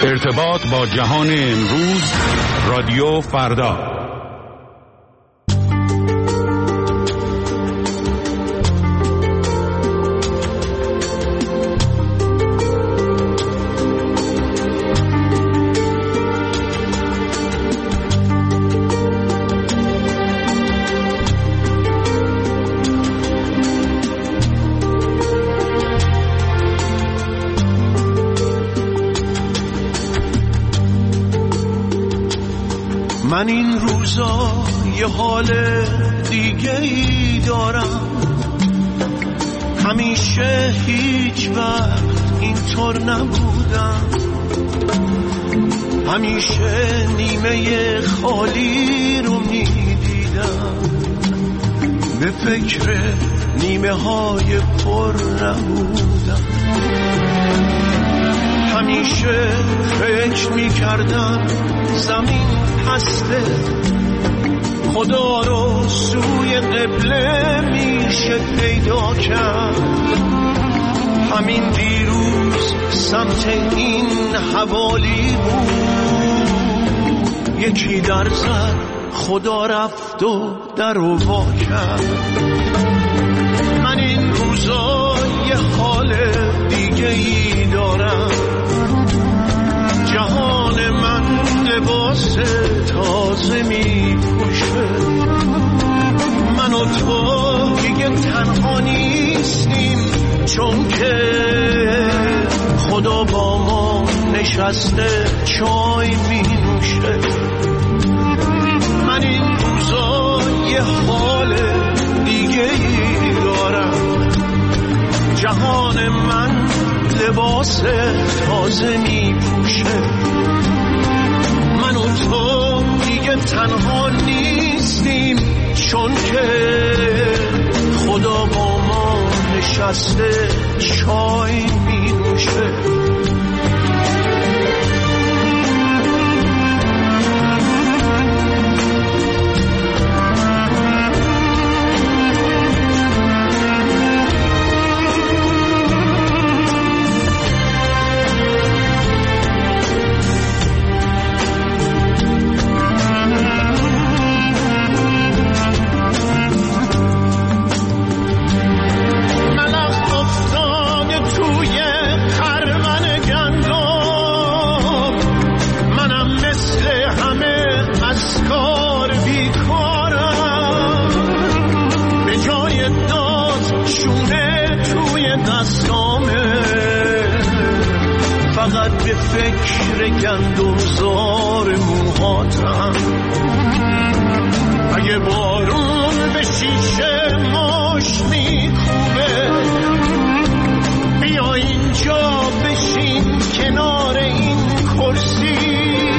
ارتباط با جهان امروز، رادیو فردا. من این روزا یه حال دیگه ای دارم، همیشه هیچ وقت اینطور نبودم، همیشه نیمه خالی رو میدیدم، به فکر نیمه های پر نبودم، همیشه فکر میکردم زمین هسته، خدا رو سوی قبله میشه پیدا کرد، همین دیروز سمت این حوالی بود، یکی در زد خدا رفت و در رو وا کرد. من این روزا یه حال دیگه ای دارم، جهان من لباس تازه می پوشه، من و تو دیگه تنها نیستیم، چون که خدا با ما نشسته چای می نوشه. من این روزا یه حال دیگه ای دارم، جهان من لباس تازه می پوشه، من و تو دیگه تنها نیستیم، چون که خدا با ما نشسته چای می نوشه. فقط به فکر گندمزار موهاتم، اگه بارون به شیشه ماش میکوبه، بیا اینجا بشین کنار این کرسی،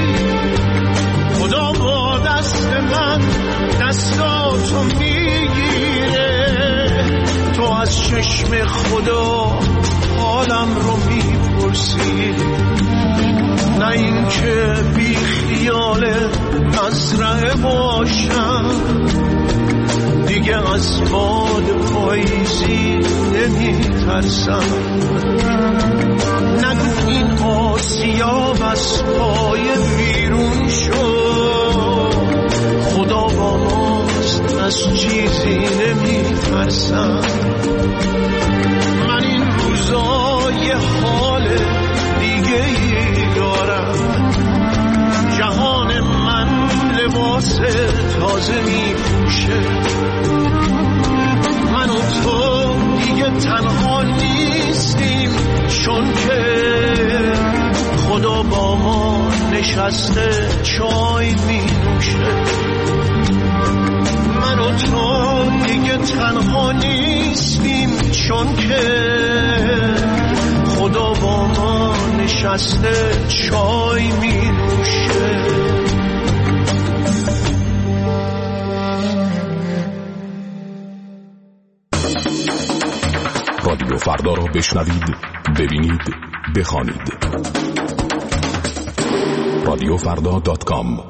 خدا با دست من دستاتو میگیره، تو از چشم خدا حالم رو میپرسی، نه این که بی خیال مزرعه باشم، دیگه از باد پاییزی نمیترسم، نگو این آسیاب از پای بیرون شد، خدا با ماست از چیزی نمیترسم. من این روزا یه حال دیگه ای دارم، جهان من لباس تازه می پوشه، من و تو دیگه تنها نیستیم، چون که خدا با ما نشسته چای می نوشه. من و تو دیگه تنها نیستیم، چون که خدا با ما نشسته چای می نوشه. رادیو فردا را بشنوید، ببینید، بخوانید. رادیوفردا.com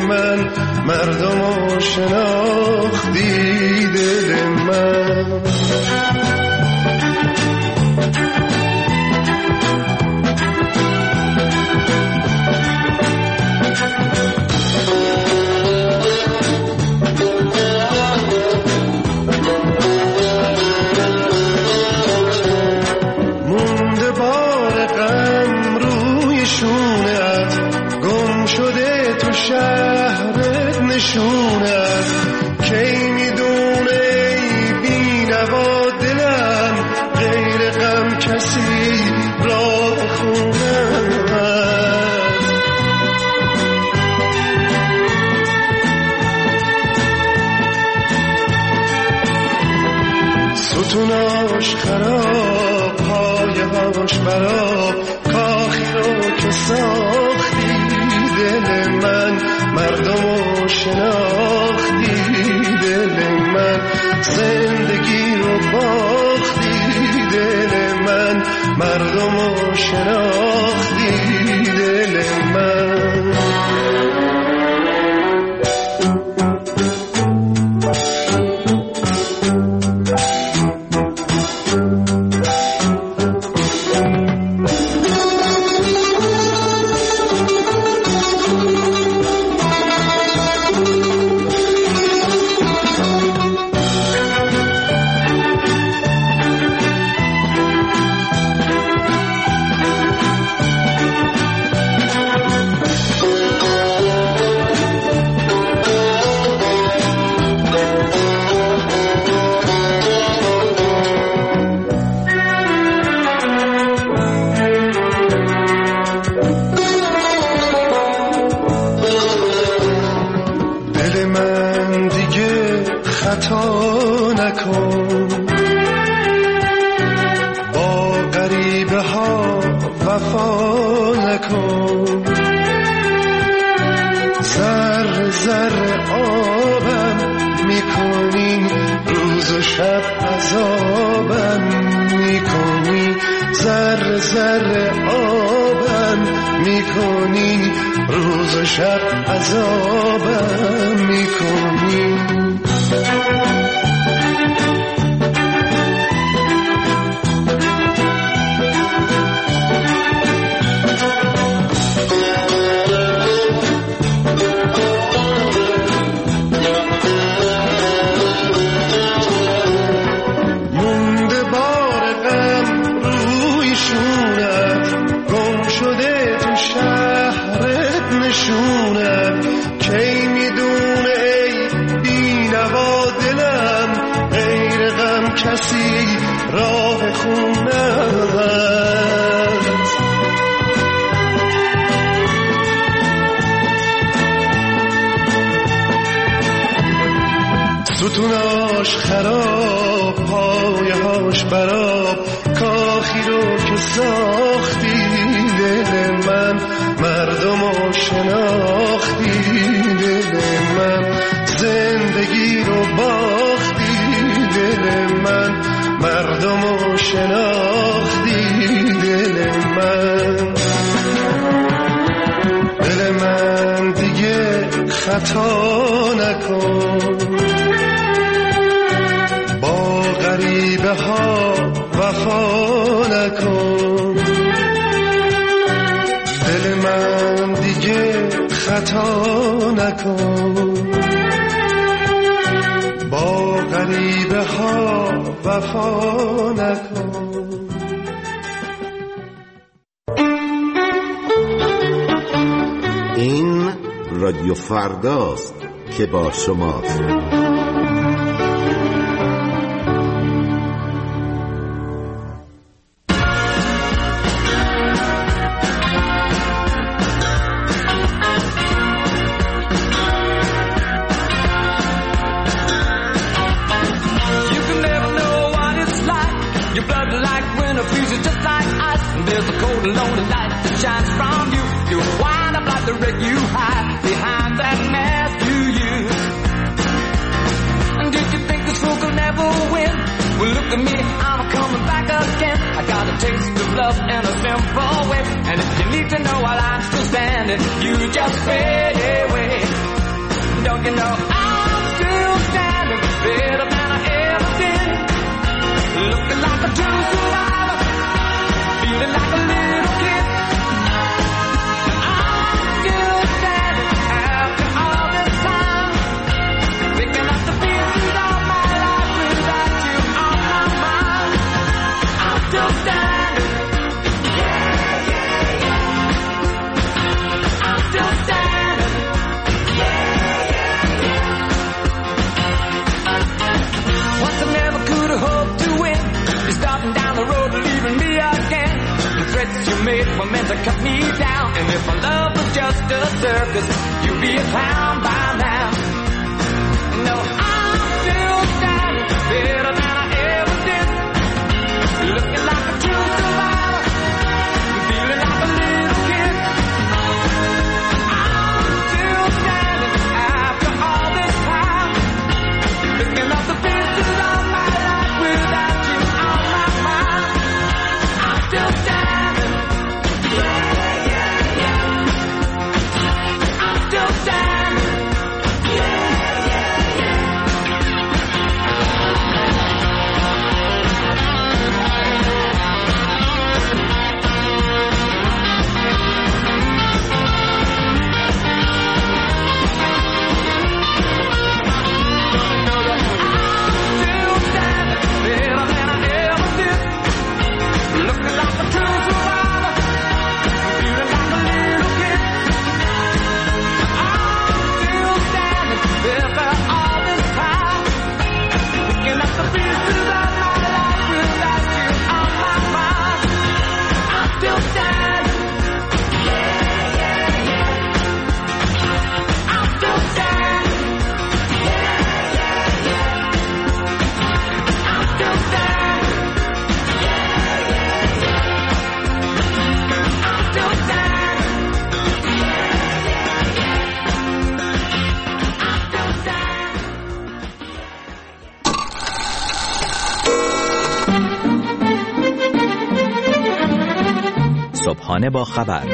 من مردمو شناختی دل من شهرت نشونت کی میدونه ای بی نوا دلم غیر غم کسی را خونت ستوناش خراب پایهاش براب کاخی رو که ساختی دل من مردمو شناختی دل من زندگی رو باختی دل من مردمو شناختی دل من ستوناش خراب پایهاش براب کاخی رو که ساختی دل من مردمو شناختی دل من زندگی رو باختی دل من مردمو شناختی دل من دل من دیگه خطا نکن غریبه ها وفا نکن دل من دیگه خطا نکن با غریبه ها وفا نکن این رادیو فرداست که با شماست. There's a cold and lonely light that shines from you. You wind up like the wreck you hide behind that mask you use. And did you think this fool could never win? Well, look at me, I'm coming back again. I got a taste of love in a simple way. And if you need to know while I'm still standing, you just fade away. And if our love was just a circus, you'd be a clown by now. No, I'm still standing better than I ever did. Looking like a true survivor, feeling like a little kid. I'm still standing after all this time, picking up the pieces of my life without you on my mind. I'm still standing. Yeah, yeah, yeah. I'm still standing. Yeah, yeah, yeah. Still standing better than I ever did. Looking like a true survivor, feeling like a little kid. I'm still standing after all this time, picking up the pieces of my life without you on my mind. I'm still standing. Yeah, yeah, yeah. I'm still standing. Yeah, yeah, yeah. I'm still standing. صبحانه با خبر،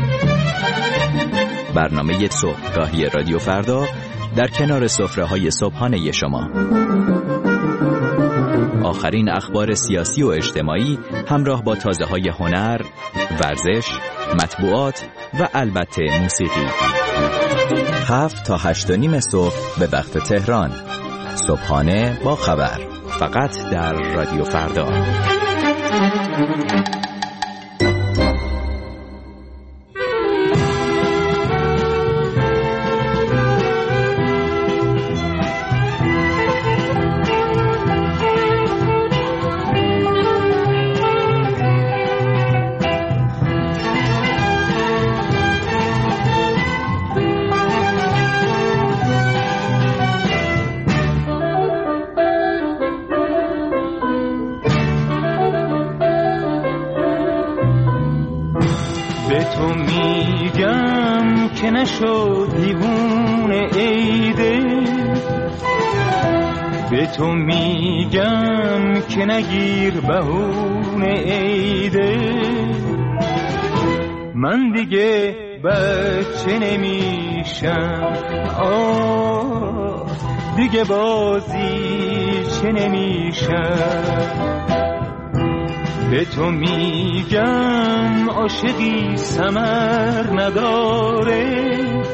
برنامه صبحگاهی رادیو فردا در کنار سفره‌های صبحانه شما. آخرین اخبار سیاسی و اجتماعی همراه با تازه‌های هنر، ورزش، مطبوعات و البته موسیقی. 7 تا 8:30 صبح به وقت تهران. صبحانه با خبر، فقط در رادیو فردا. به تو میگم که نشو دیوونه ایده، به تو میگم که نگیر بهونه ایده. من دیگه بچه نمیشم، دیگه بازی چه نمیشم. به تو میگم عاشقی ثمر نداره،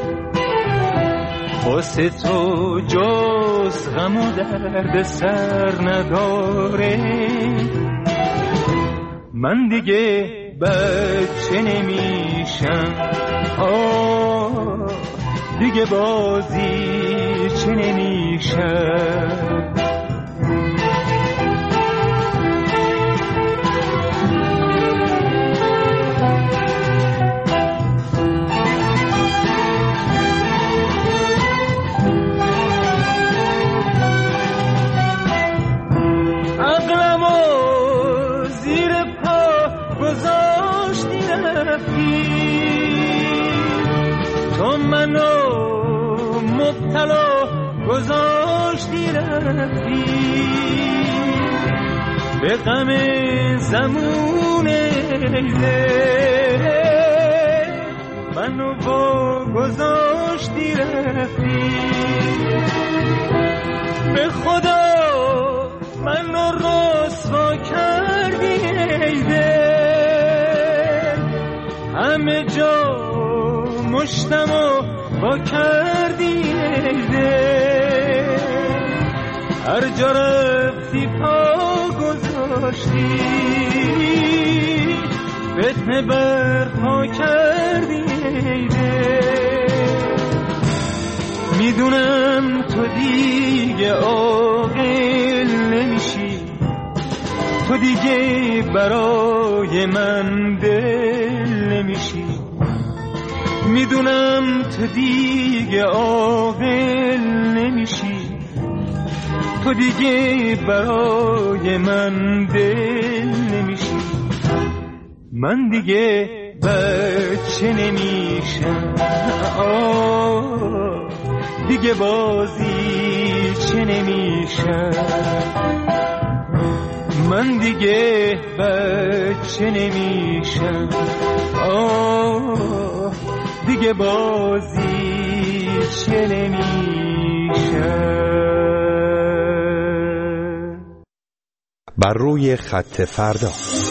واسه تو جز غم و درد سر نداره. من دیگه بچه نمیشم، دیگه بازی چه نمیشم. تو منو مبتلا گذاشتی رفتی، به غم زمون دل منو با گذاشتی رفتی. به خدا منو رسوا کردی ای دل، همه جا مشتمو با کردی ای دل. هر جا رفتی پا گذاشتی، فتنه برپا کردی ای دل. میدونم تو دیگه عاقل نمیشی، تو دیگه برای من دل نمیشی. میدونم تو دیگه عاقل نمیشی، تو دیگه برای من دل نمیشی، من دیگه بچه نمیشم، دیگه بازی چه نمیشم، من دیگه بچه نمیشم، دیگه بازی چه نمیشم. بر روی خط فردا.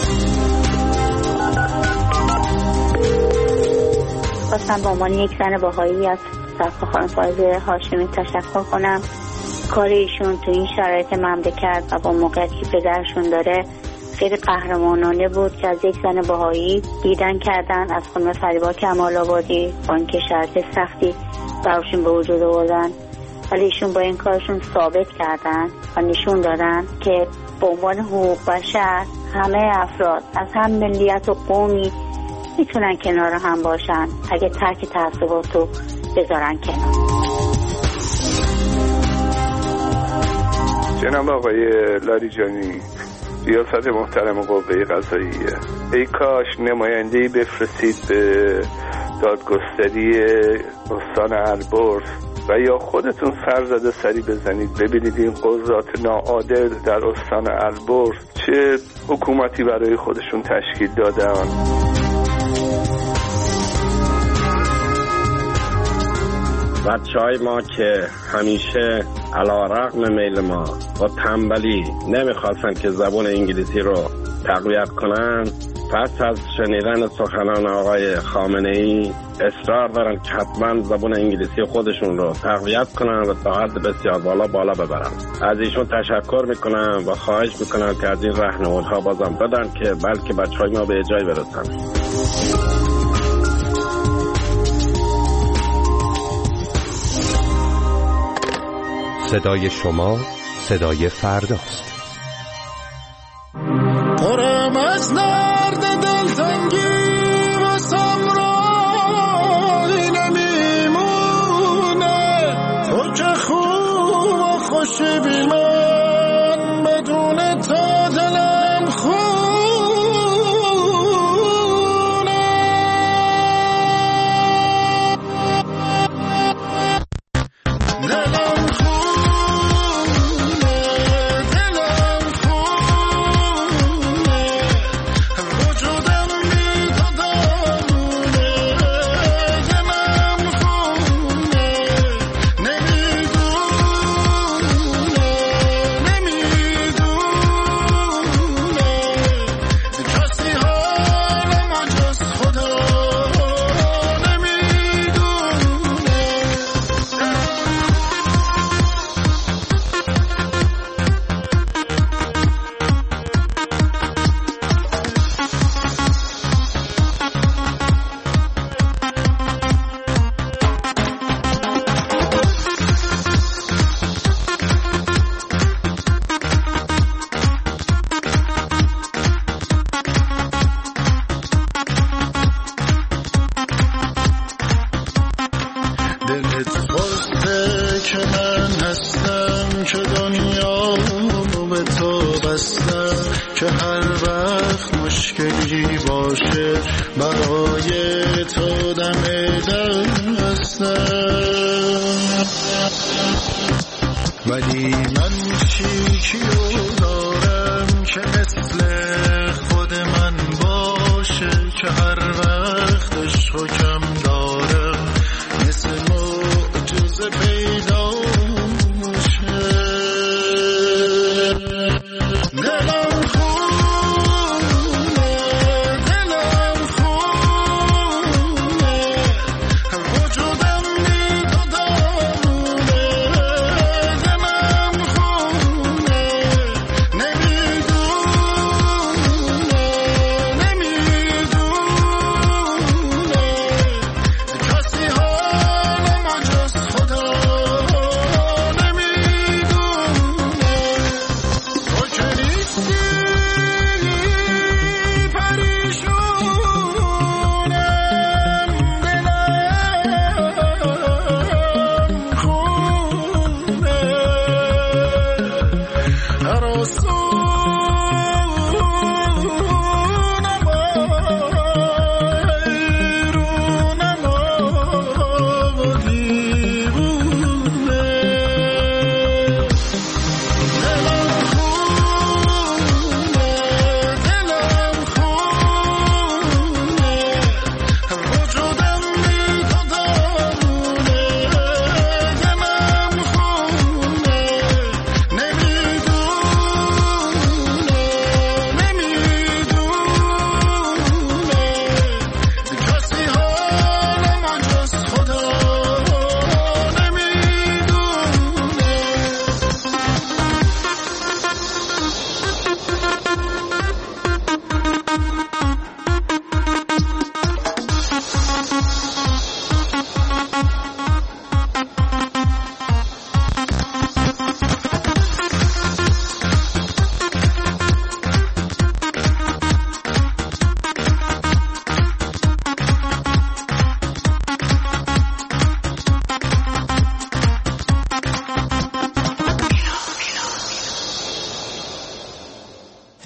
خواستم به عنوان یک زن بهایی از صفحه خانم فائزه هاشمی تشکر کنم. کار ایشون تو این شرایط مملکت و با موقعیتی که پدرشون داره خیلی قهرمانانه بود که از یک زن بهایی دیدن کردن، از خانم فریبا کمال آبادی با اینکه شرایط سختی براشون به وجود آوردن، ولی ایشون با این کارشون ثابت کردن و نشون دادن که به عنوان حقوق بشر همه افراد از هم ملیت و قومی میتونن کنار هم باشن اگه ترک تعصباتو بذارن کنار. جناب آقای لاریجانی، ریاست محترم قوه قضاییه، ای کاش نماینده‌ای بفرستید به دادگستری استان البرز و یا خودتون سرزده سری بزنید ببینید این قضات ناعادل در استان البرز چه حکومتی برای خودشون تشکیل دادن. بچه‌های ما که همیشه علی‌رغم میل ما با تنبلی نمیخواستن که زبان انگلیسی رو تقویت کنن، پس از شنیدن سخنان آقای خامنه‌ای اصرار دارن که حتما زبان انگلیسی خودشون رو تقویت کنن و تا حد بسیار بالا ببرن. از ایشون تشکر میکنم و خواهش میکنم که از این راهنمایی‌ها بازم بدن که بلکه بچه‌های ما به جای برسن. صدای شما صدای فرداست. پرم از نرد دلتنگی و سمرایی نمیمونه، تو که خوب و خوشی بی من بدون تا دلم خونه. دلم که هر وقت مشکلی باشه برای تو دم دستم، ولی من چیکیو دارم که مثل خود من باشه، که هر وقت عشقو کم دارم مثل معجزه پیدا میشه. دلم خونه، دلم خونه، وجودم میدادمونه. دلم خونه، نمیدونه کسی حالم جز خدا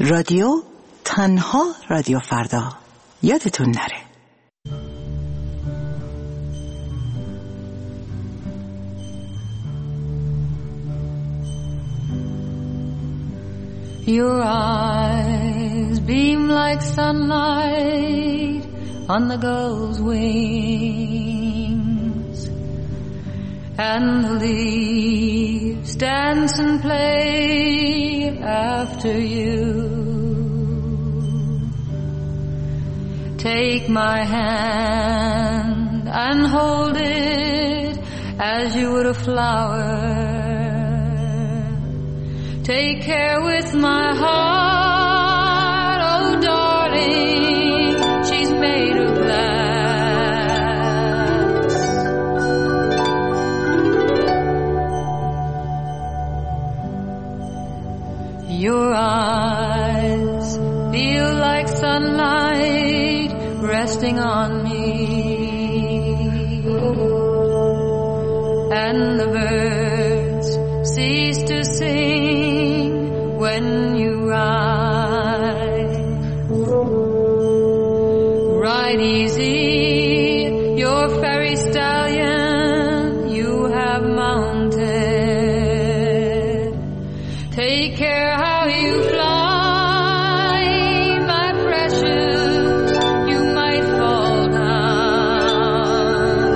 رادیو تنها رادیو فردا، یادتون نره. Your eyes beam like sunlight on the gull's wings, and the leaves dance and play after you. Take my hand and hold it as you would a flower. Take care with my heart, oh darling, she's made of glass. Your eyes feel like sunlight resting on me, and the birds cease to sing when you ride. Ride easy, your fairy stallion you have mounted. Take care how you fly, my precious, you might fall down.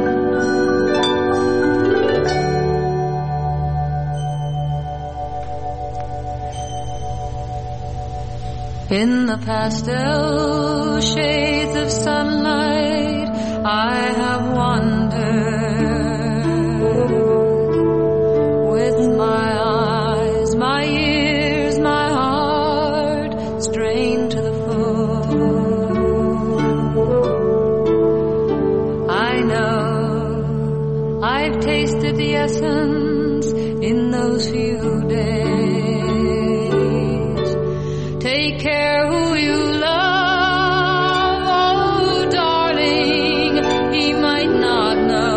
In the pastel shades of sunlight, I have wandered with my eyes, my ears, my heart strained to the full. I know I've tasted the essence in those few days. Take care who you love, oh darling, he might not know.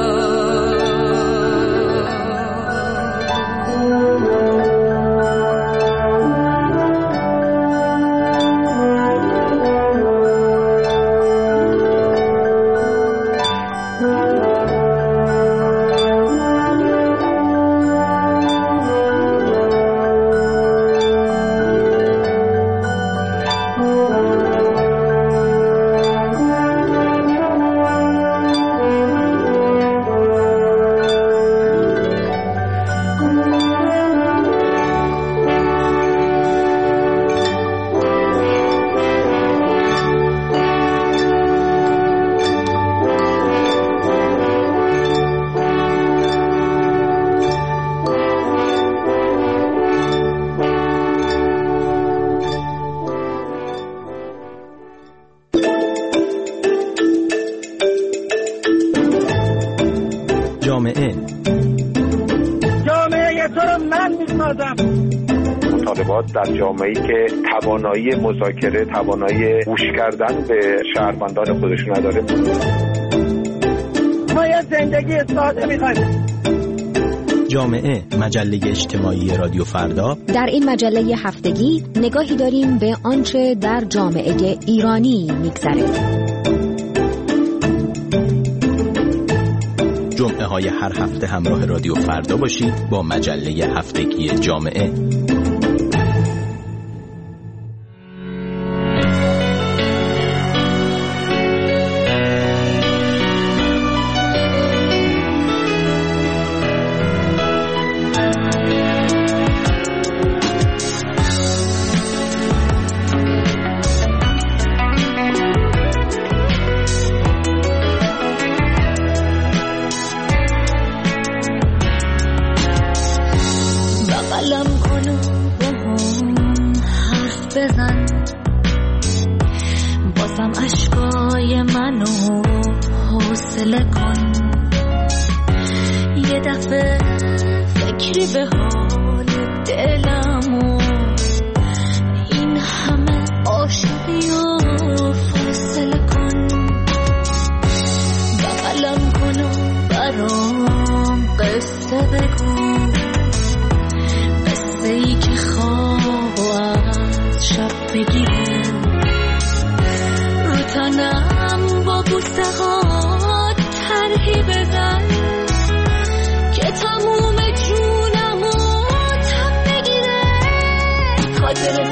جامعه تو رو من میسازم. مطالبات در جامعه‌ای که توانایی مذاکره، توانایی گوش کردن به شهروندان خودش نداره. ما یه زندگی ساده می‌خوایم. جامعه، مجله اجتماعی رادیو فردا. در این مجله هفتگی نگاهی داریم به آنچه در جامعه ایرانی می‌گذره. جمعه های هر هفته همراه رادیو فردا باشید با مجله هفتگی جامعه. قصه ای که خواب و از شب لحظهات طرحی بزن که تموم جونمو تب بگیره. خاطر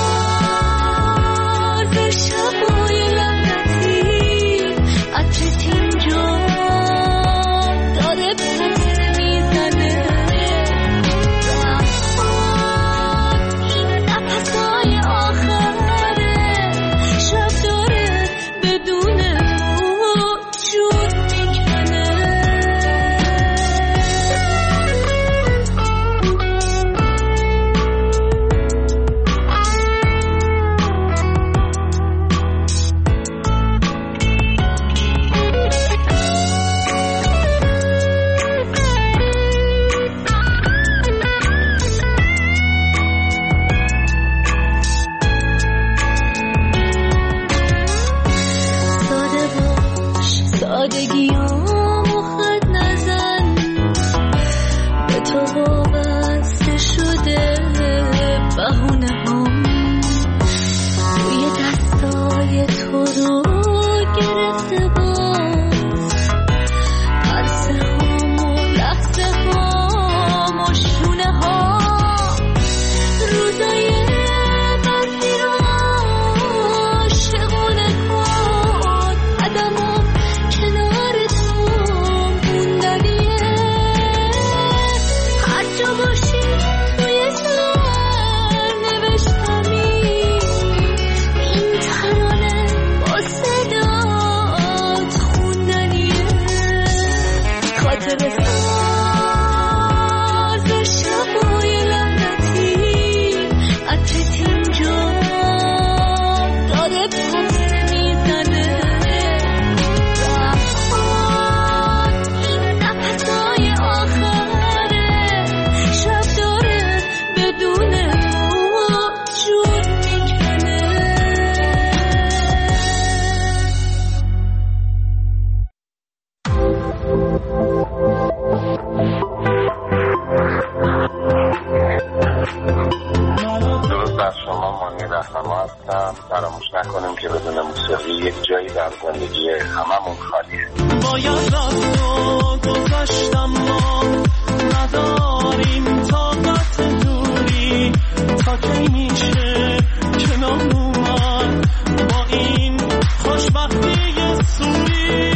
ساز شبای لعنتی عطرت اینجا داره پس میزنه. این نفسای آخره شب داره بدون تو جون میکنه. ساده باش سادگیامو خط نزن، به تو وابسته شده بهونه هم توی دستای تو رو گرفته باز. عرصه هم و لحظه هم و شونه ها روزای بدی رو عاشقونه کن. قدمم کنار تو موندنیه، هر جا باشی توی سر نوشتمی این ترانه با صدات خوندنیه. خاطر ساز شبای لعنتی عطرت اینجا داره پس میزنه. این نفسای آخره شب داره بدون تو جون میکنه. درود بر شما، مانی رهنما هستم. فراموش نکنیم که بدون موسیقی یک جایی در زندگی هممون خالیه. باید رفت و گذاشتم ما نداریم طاقت دوری، تا کی میشه کنار اومد با این خوشبختی سوری.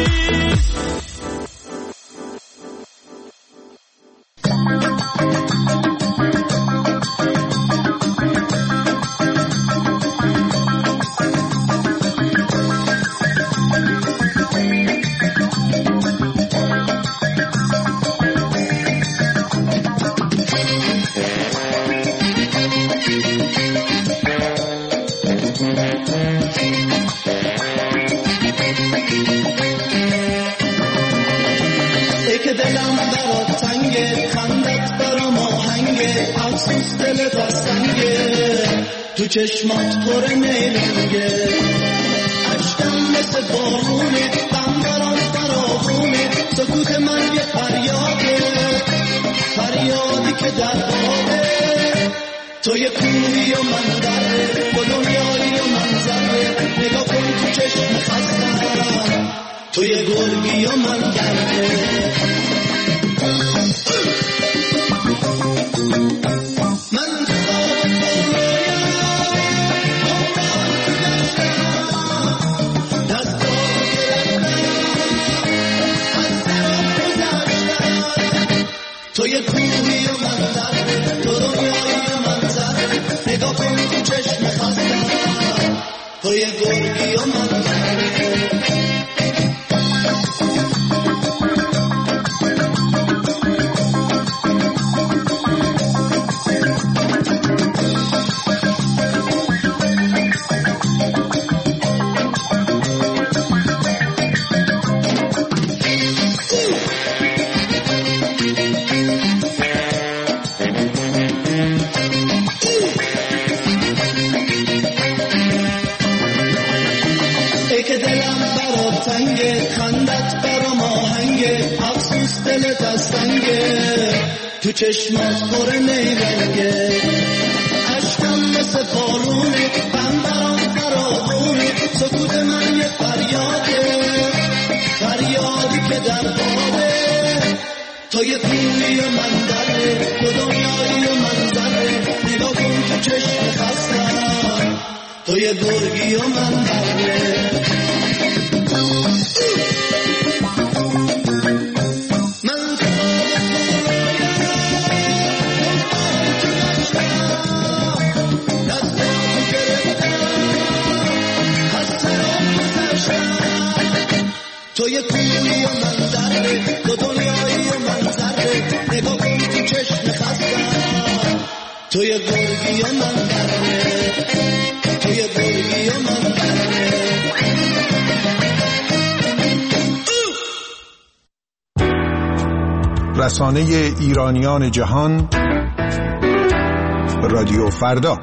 ای که دلم برات تنگه، خندت برام آهنگه، افسوس دلت از سنگه، تو چشمات پر نیرنگه، عشقم مثل بارونه، غم برام فراوونه، سکوت من یه فریاده، فریادی که در باده، تو یه کوهی و من دره، تو دنیایی و من زره، نگاه کن تو چشم خستم، تو یه گرگی و من گرده. تو یه کوهی و من دره، تو دنیایی و من زره، نگاه کن تو چشم خستم، تو یه گرگی و من گرده. خندت برام آهنگه، افسوس دلت از سنگه، تو چشمات پر نیرنگه، عشقم مثل بارونه، غم برام فراوونه، سکوت من یه فریاده، که در آبه، تو یه کوری و منظره، تو دنیایی و منظره، نگاه کن تو چشم خستم، تو یه گرگی و منظره. تو یه کوری و منظره، تو دنیایی و منظره، نگاه کن تو چشم خستم، تو یه گرگی و منظره، تو یه گرگی و منظره. رسانه ایرانیان جهان، رادیو فردا.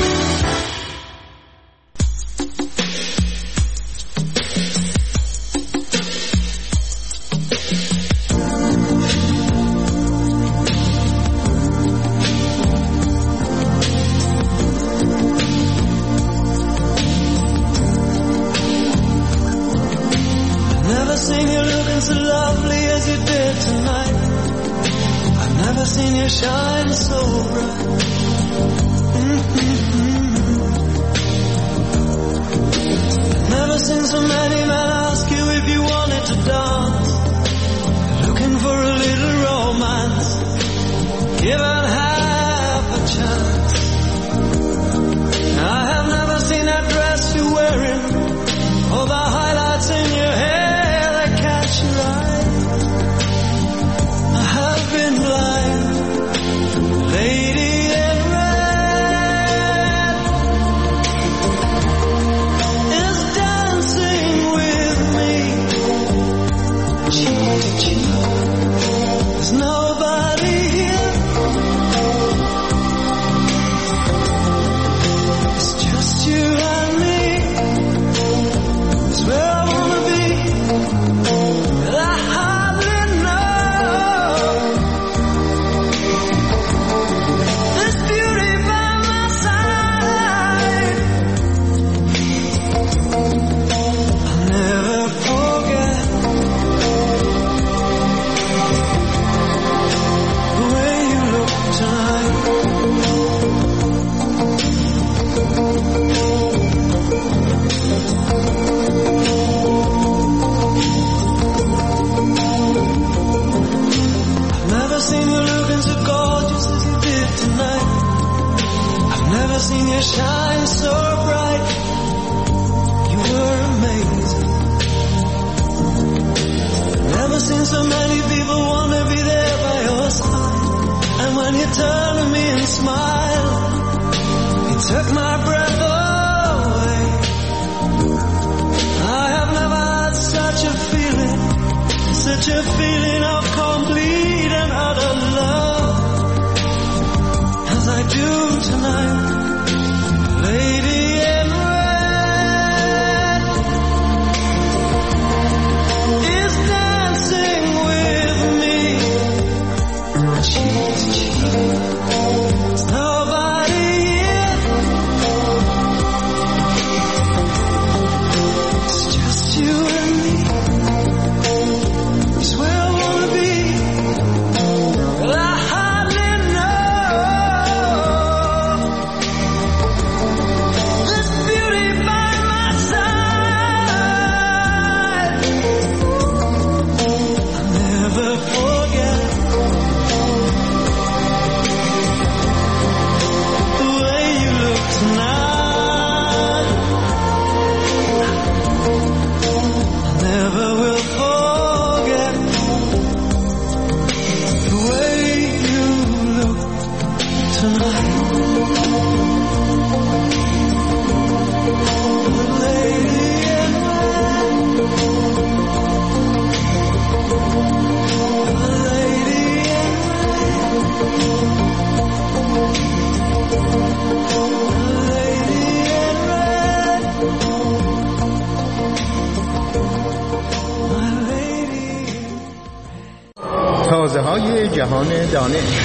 تازه‌های جهان دانش.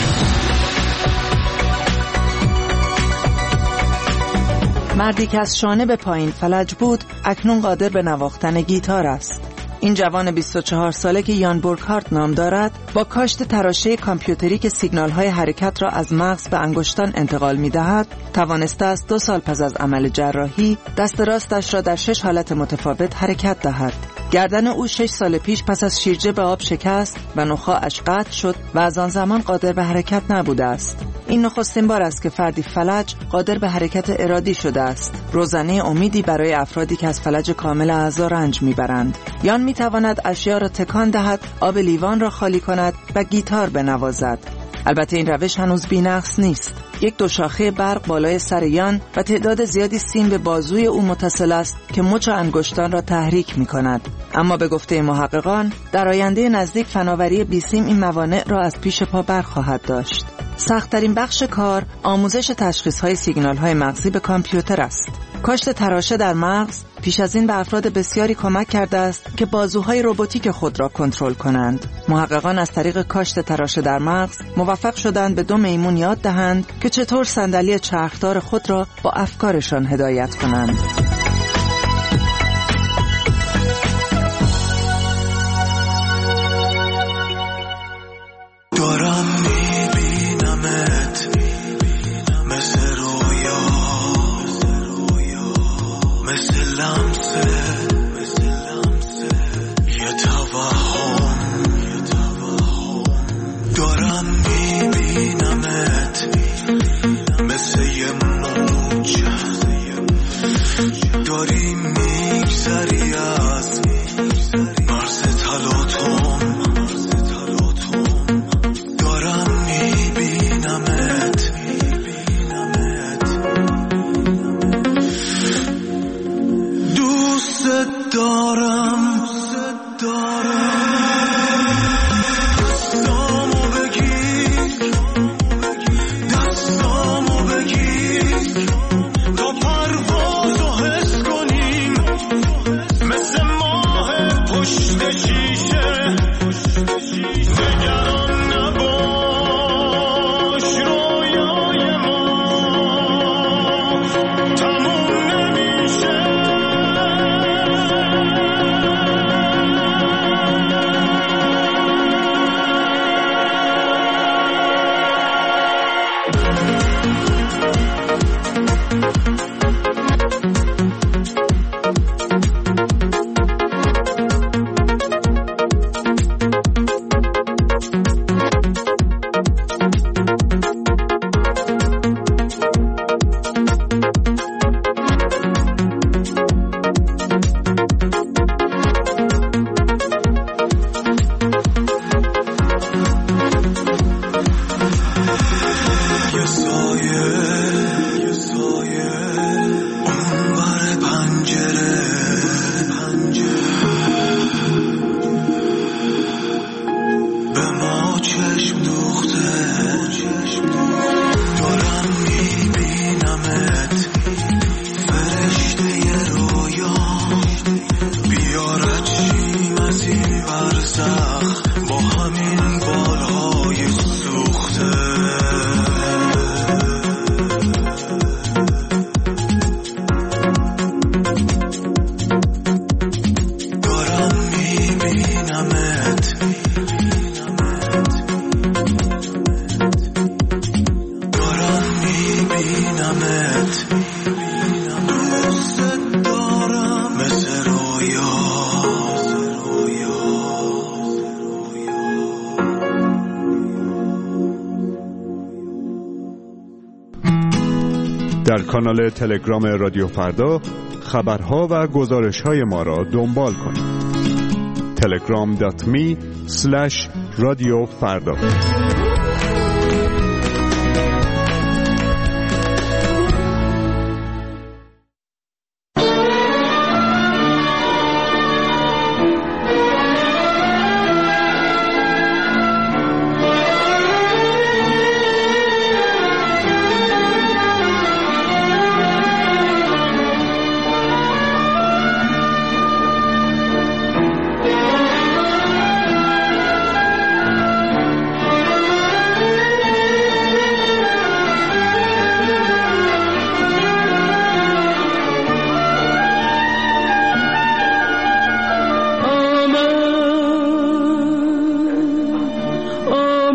مردی که از شانه به پایین فلج بود اکنون قادر به نواختن گیتار است. این جوان 24 ساله که یان بورکهارت نام دارد با کاشت تراشه کامپیوتری که سیگنال‌های حرکت را از مغز به انگشتان انتقال می‌دهد توانسته است 2 سال پس از عمل جراحی دست راستش را در 6 حالت متفاوت حرکت دهد. گردن او 6 سال پیش پس از شیرجه به آب شکست و نخاعش قطع شد و از آن زمان قادر به حرکت نبوده است. این نخستین بار است که فردی فلج قادر به حرکت ارادی شده است. روزنه امیدی برای افرادی که از فلج کامل اعضا رنج میبرند. یان میتواند اشیا را تکان دهد، آب لیوان را خالی کند و گیتار بنوازد. البته این روش هنوز بی‌نقص نیست. یک دوشاخه برق بالای سر یان و تعداد زیادی سیم به بازوی او متصل است که مچ انگشتان را تحریک می‌کند. اما به گفته محققان در آینده نزدیک فناوری بیسیم این موانع را از پیش پا برخواهد داشت. سخت‌ترین بخش کار آموزش تشخیص‌های سیگنال‌های مغزی به کامپیوتر است. کاشت تراشه در مغز پیش از این به افراد بسیاری کمک کرده است که بازوهای رباتیک خود را کنترل کنند. محققان از طریق کاشت تراشه در مغز موفق شدند به 2 میمون یاد دهند که چطور صندلی چرخدار خود را با افکارشان هدایت کنند. در کانال تلگرام رادیو فردا خبرها و گزارش‌های ما را دنبال کنید. telegram.me/رادیوفردا.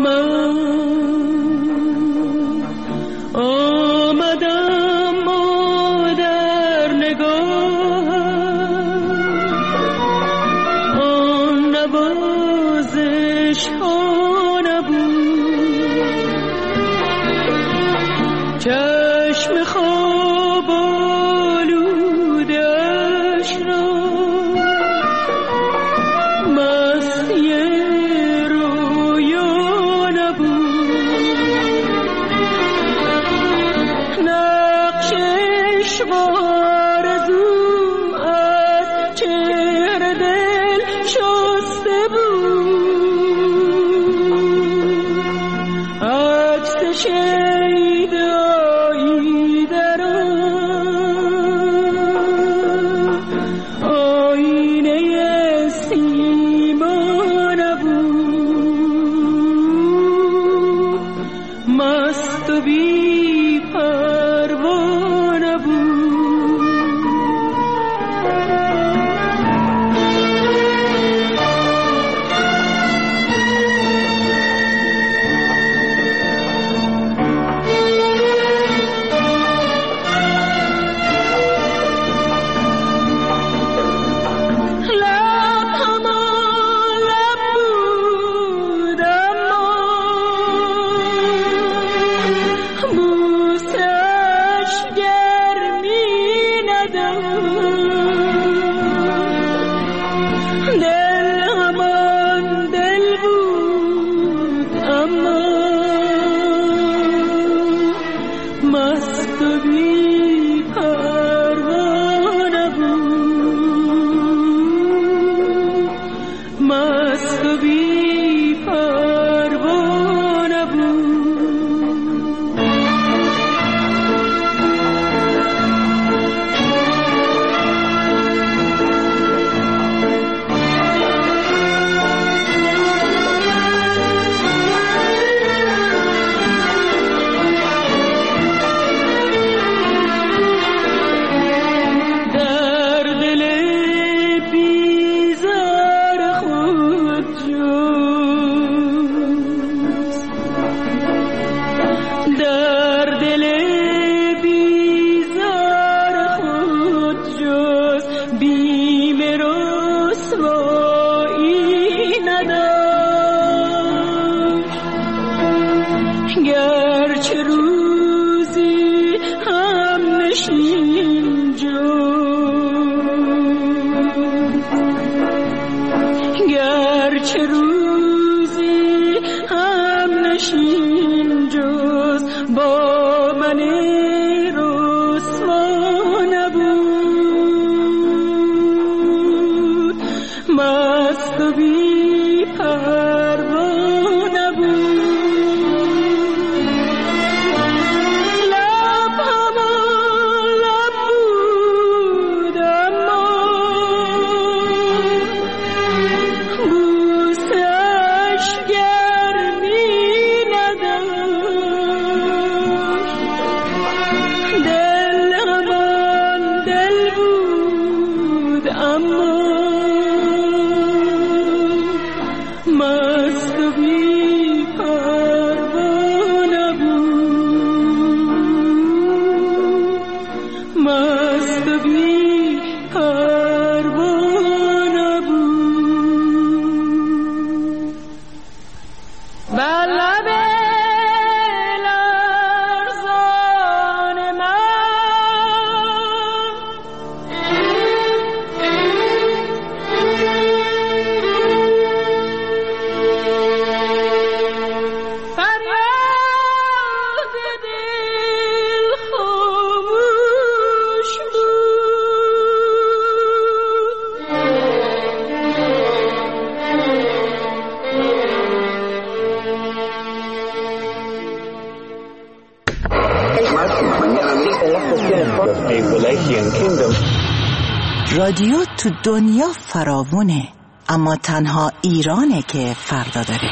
رادیو تو دنیا فراوونه، اما تنها ایرانه که فردا داره.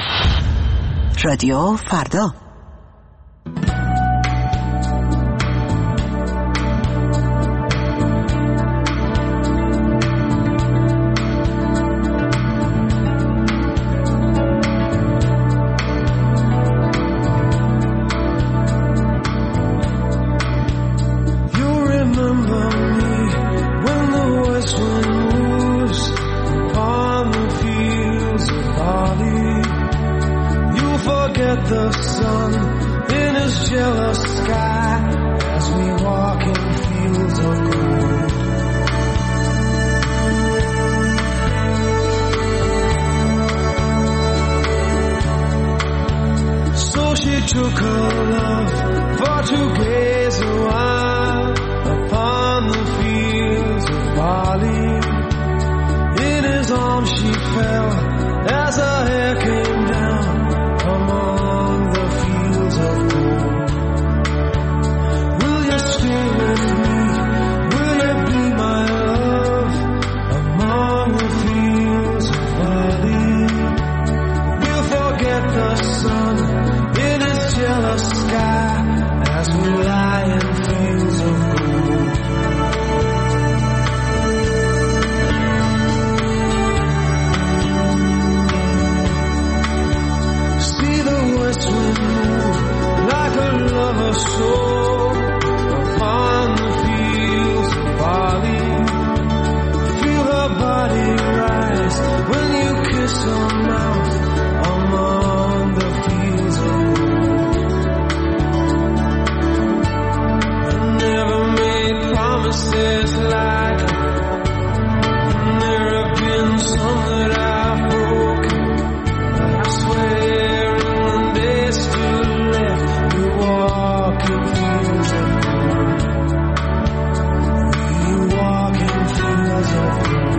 رادیو فردا. forget the sun in his jealous sky as we walk in fields of gold. So she took her love for to gaze a while upon the fields of barley. In his arms she fell as her hair came down among the fields of gold. Will you stay with me? Will you be my love among the fields of barley? We'll forget the sun in his jealous sky as we lie in fields of gold. See the west wind move like a lover's soul upon the fields of barley. Feel her body rise when you kiss her mouth among the fields of gold. I never made promises like it. There have been some that I've broken. I swear in the days to left, we walk in fields of gold. We walk in fields of gold.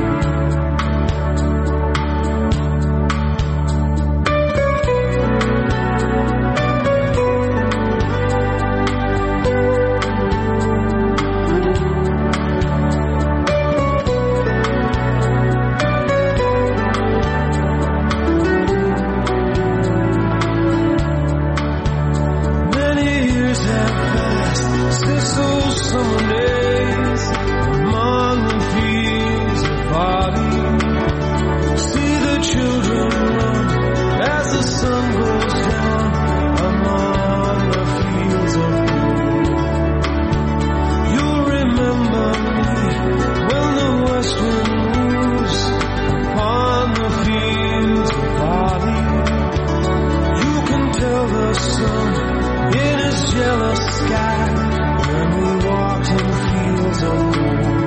Many years have passed since those summer days among the fields of barley. See the children run as the sun goes down among the fields of gold. You'll remember me when the west wind moves upon the fields of barley. You can tell the sun in his jealous sky when we walked in fields of gold.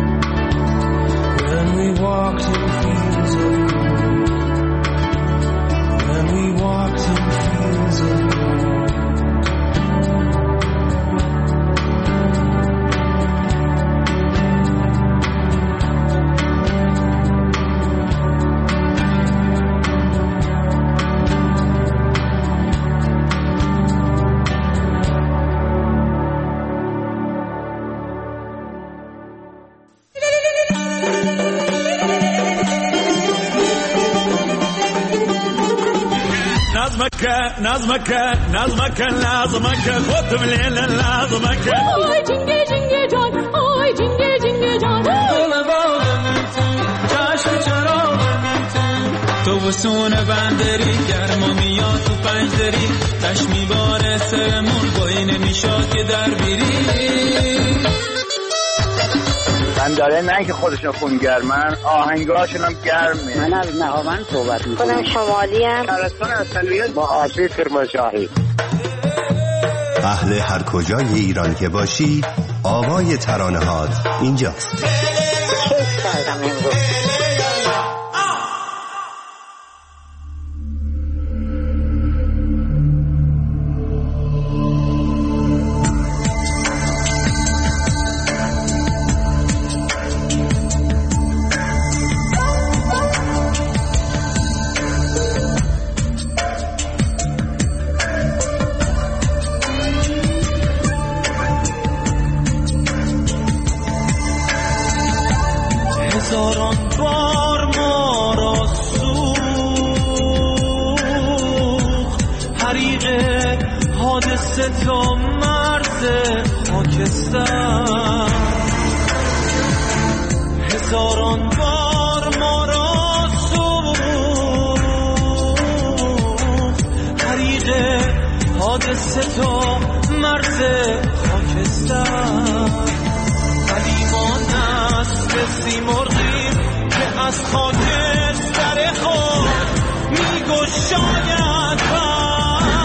When we walked in fields of gold. When we walked in fields of gold. نظمك لازمك خود بلیل لازمك آی جنگه جنگه جان آی جنگه جنگه جان گل باغم چشم چراغم تو وسون بندری گرما میاد تو پنجدری تش میباره سرمون بایی نمیشاد که در بیری من داره نه که خودشون خونگرمن آهنگاشون هم گرمه. من از نهاوند صحبت میکنم. خودم شمالی هم شهرستان اصلیت با آسیب کرمانشاهی. اهل هر کجای ایران که باشی آوای ترانه‌هات اینجاست. کیف کردم امروز. هزاران بار ما را سوخت حریق حادثه تا مرز خاکستر هزاران بار ما را سوخت حریق حادثه تا مرز خاکستر ولی ما نسل سیمرغیم که از خاکستر خود میگشاید پر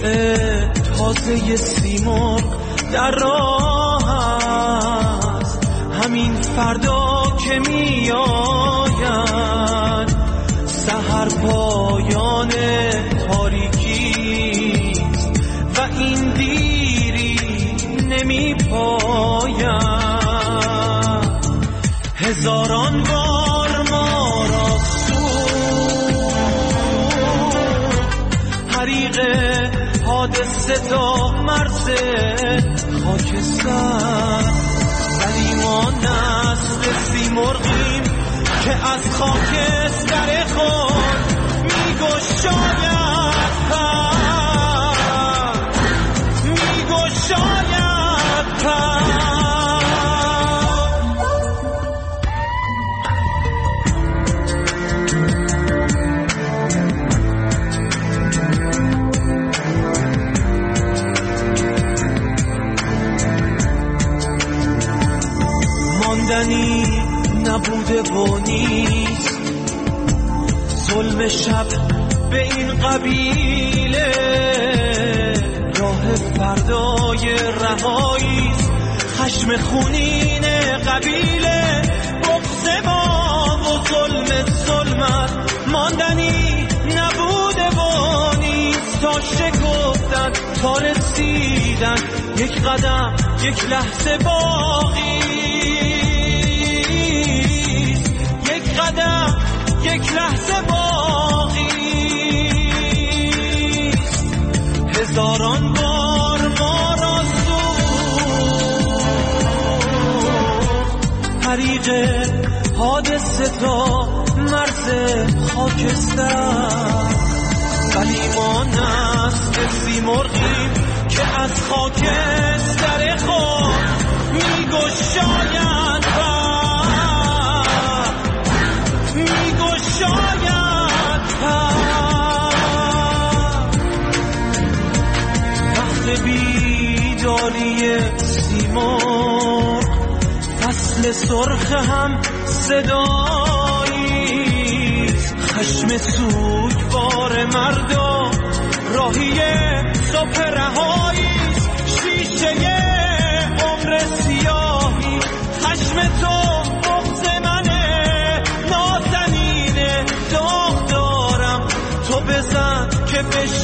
شروع تازه سیمرغ در راه است، همین فردا که می آید سحر پایان تاریکی و این دیری نمی پاید. هزاران بار ما را حریق حادثه تا مرز خاکستر، ولی ما نسل سیمرغیم که از خاکستر خود میگشاید پر، میگشاید پر. ماندنی نبوده و نیست ظلم شب به این قبیله، راه فردای رهایی خشم خونین قبیله. بغض ما و ظلمت ماندنی نبوده و نیست، تا شکفتن تا رسیدن یک قدم یک لحظه باقی، یک قدم یک لحظه باقی. هزاران بار ما را سوخت حریق حادثه تا مرز خاکستر، ولی ما نسل سیمرغیم که از خاکستر خود میگشاید پر، میگشاید پر. وقت بیداری سیمرغ فصل سرخ هم صداییست، خشم سوگوار مردم راهی صبح رهاییست. شیشه عمر سیاهی خشم تو بغض منه، نازنین داغ دارم تو بزن که بشه